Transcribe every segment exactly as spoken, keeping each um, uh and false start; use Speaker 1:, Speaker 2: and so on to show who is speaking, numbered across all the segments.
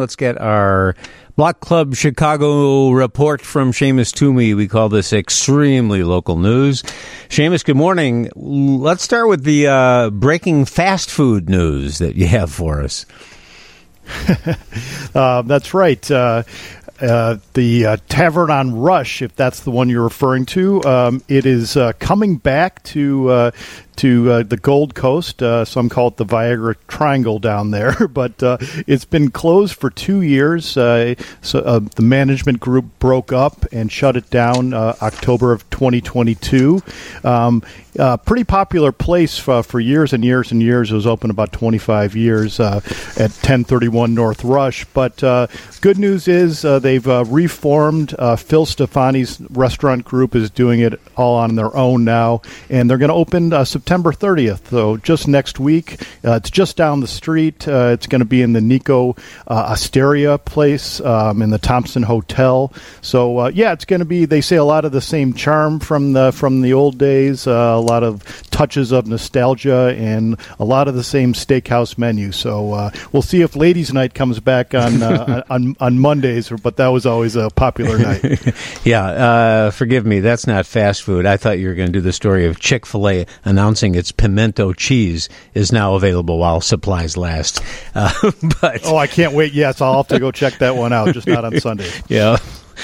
Speaker 1: let's get our Block Club Chicago report from Seamus Toomey. We call this extremely local news. Seamus, good morning. Let's start with the uh, breaking fast food news that you have for us.
Speaker 2: uh, that's right. Uh, uh, the uh, Tavern on Rush, if that's the one you're referring to, um, it is uh, coming back to uh, to uh, the Gold Coast. Uh, some call it the Viagra Triangle down there, but uh, it's been closed for two years. Uh, so uh, the management group broke up and shut it down uh, October of twenty twenty-two. Um, uh, pretty popular place for, for years and years and years. It was open about twenty-five years uh, at ten thirty-one North Rush. But uh, good news is uh, they've uh, reformed. Uh, Phil Stefani's restaurant group is doing it all on their own now, and they're going to open uh, September thirtieth, so just next week. Uh, it's just down the street. Uh, it's going to be in the Nico uh, Asteria place um, in the Thompson Hotel. So uh, yeah, it's going to be. They say a lot of the same charm from the from the old days. Uh, a lot of touches of nostalgia and a lot of the same steakhouse menu. So uh, we'll see if Ladies' Night comes back on uh, on on Mondays. But that was always a popular night.
Speaker 1: yeah, uh, forgive me. That's not fast food. I thought you were going to do the story of Chick-fil-A announcing its pimento cheese is now available while supplies last. Uh, but
Speaker 2: oh, I can't wait. Yes, I'll have to go check that one out, just not on Sunday.
Speaker 1: Yeah.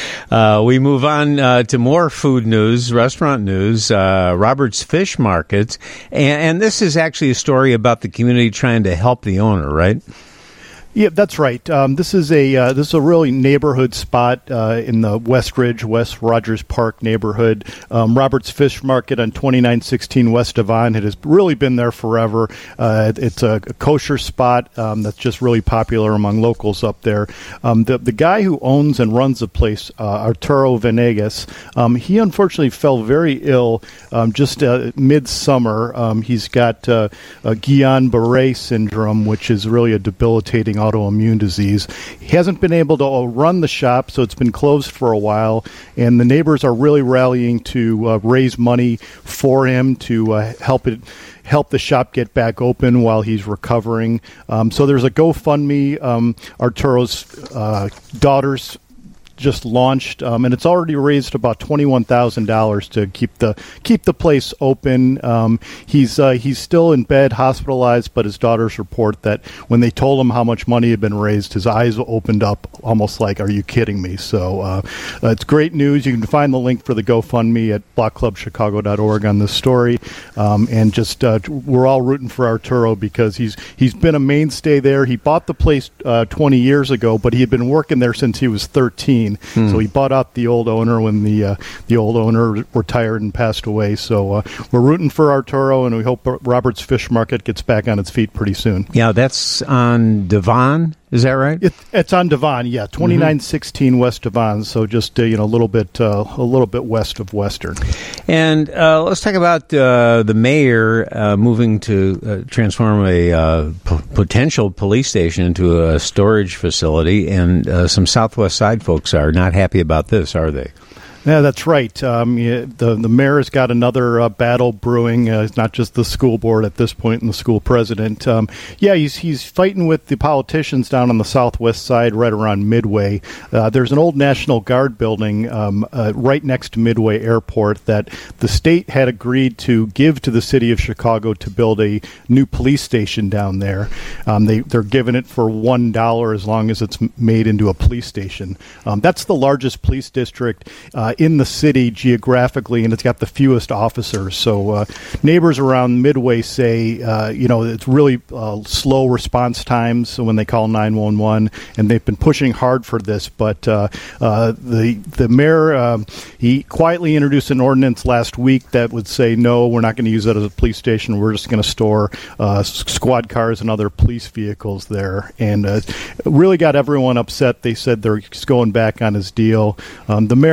Speaker 1: Uh, we move on uh, to more food news, restaurant news, uh, Robert's Fish Market. And, and this is actually a story about the community trying to help the owner, right?
Speaker 2: Yeah, that's right. Um, this is a uh, this is a really neighborhood spot uh, in the Westridge, West Rogers Park neighborhood. Um, Robert's Fish Market on twenty-nine sixteen West Devon. It has really been there forever. Uh, it's a, a kosher spot um, that's just really popular among locals up there. Um, the the guy who owns and runs the place, uh, Arturo Venegas, um, he unfortunately fell very ill um, just uh, midsummer. Um, he's got uh, a Guillain-Barré syndrome, which is really a debilitating autoimmune disease. He hasn't been able to run the shop, so it's been closed for a while, and the neighbors are really rallying to uh, raise money for him to uh, help it help the shop get back open while he's recovering. Um, so there's a GoFundMe. Um, Arturo's uh, daughters just launched, um, and it's already raised about twenty-one thousand dollars to keep the keep the place open. Um, he's uh, he's still in bed, hospitalized, but his daughters report that when they told him how much money had been raised, his eyes opened up, almost like, "Are you kidding me?" So uh, uh, it's great news. You can find the link for the GoFundMe at block club chicago dot org on this story, um, and just uh, we're all rooting for Arturo because he's he's been a mainstay there. He bought the place uh, twenty years ago, but he had been working there since he was thirteen. Hmm. So he bought out the old owner when the uh, the old owner retired and passed away. So uh, we're rooting for Arturo, and we hope Robert's Fish Market gets back on its feet pretty soon.
Speaker 1: Yeah, that's on Devon. Is that right?
Speaker 2: It, it's on Devon, yeah, twenty-nine sixteen mm-hmm. West Devon. So just uh, you know a little bit uh, a little bit west of Western.
Speaker 1: And uh, let's talk about uh, the mayor uh, moving to uh, transform a uh, p- potential police station into a storage facility, and uh, some Southwest Side folks are not happy about this, are they?
Speaker 2: Yeah, that's right. Um, yeah, the the mayor has got another uh, battle brewing. Uh, it's not just the school board at this point and the school president. Um, yeah, he's he's fighting with the politicians down on the southwest side, right around Midway. Uh, there's an old National Guard building um, uh, right next to Midway Airport that the state had agreed to give to the city of Chicago to build a new police station down there. Um, they they're giving it for one dollar as long as it's made into a police station. Um, that's the largest police district Uh, in the city geographically, and it's got the fewest officers. So uh, neighbors around Midway say, uh, you know, it's really uh, slow response times when they call nine one one, and they've been pushing hard for this. But uh, uh, the the mayor, uh, he quietly introduced an ordinance last week that would say, no, we're not going to use that as a police station. We're just going to store uh, squad cars and other police vehicles there. And uh, really got everyone upset. They said they're going back on his deal. Um, the mayor is claiming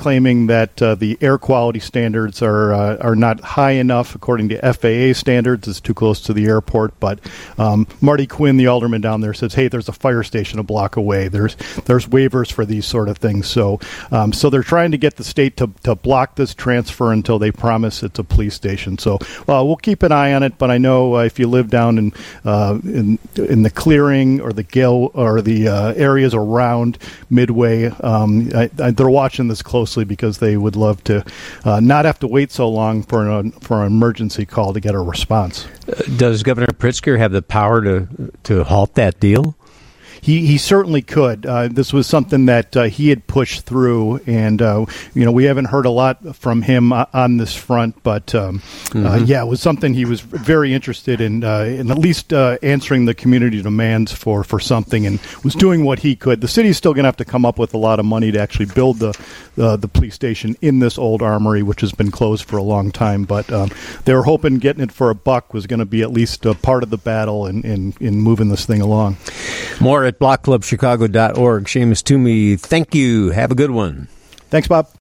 Speaker 2: claiming that uh, the air quality standards are uh, are not high enough according to F A A standards. It's too close to the airport. But um, Marty Quinn, the alderman down there, says, "Hey, there's a fire station a block away. There's there's waivers for these sort of things." So um, so they're trying to get the state to to block this transfer until they promise it's a police station. So uh, we'll keep an eye on it. But I know uh, if you live down in uh, in in the clearing or the Gill or the uh, areas around Midway, um, I, I, they're watching this closely because they would love to uh, not have to wait so long for an for an emergency call to get a response.
Speaker 1: Uh, does Governor Pritzker have the power to to halt that deal?
Speaker 2: He he certainly could. Uh, this was something that uh, he had pushed through, and uh, you know we haven't heard a lot from him on this front. But um, mm-hmm. uh, yeah, it was something he was very interested in, uh, in at least uh, answering the community demands for, for something, and was doing what he could. The city's still going to have to come up with a lot of money to actually build the uh, the police station in this old armory, which has been closed for a long time. But um, they were hoping getting it for a buck was going to be at least a part of the battle in, in, in moving this thing along.
Speaker 1: More at block club chicago dot org. Seamus Toomey, thank you. Have a good one.
Speaker 2: Thanks, Bob.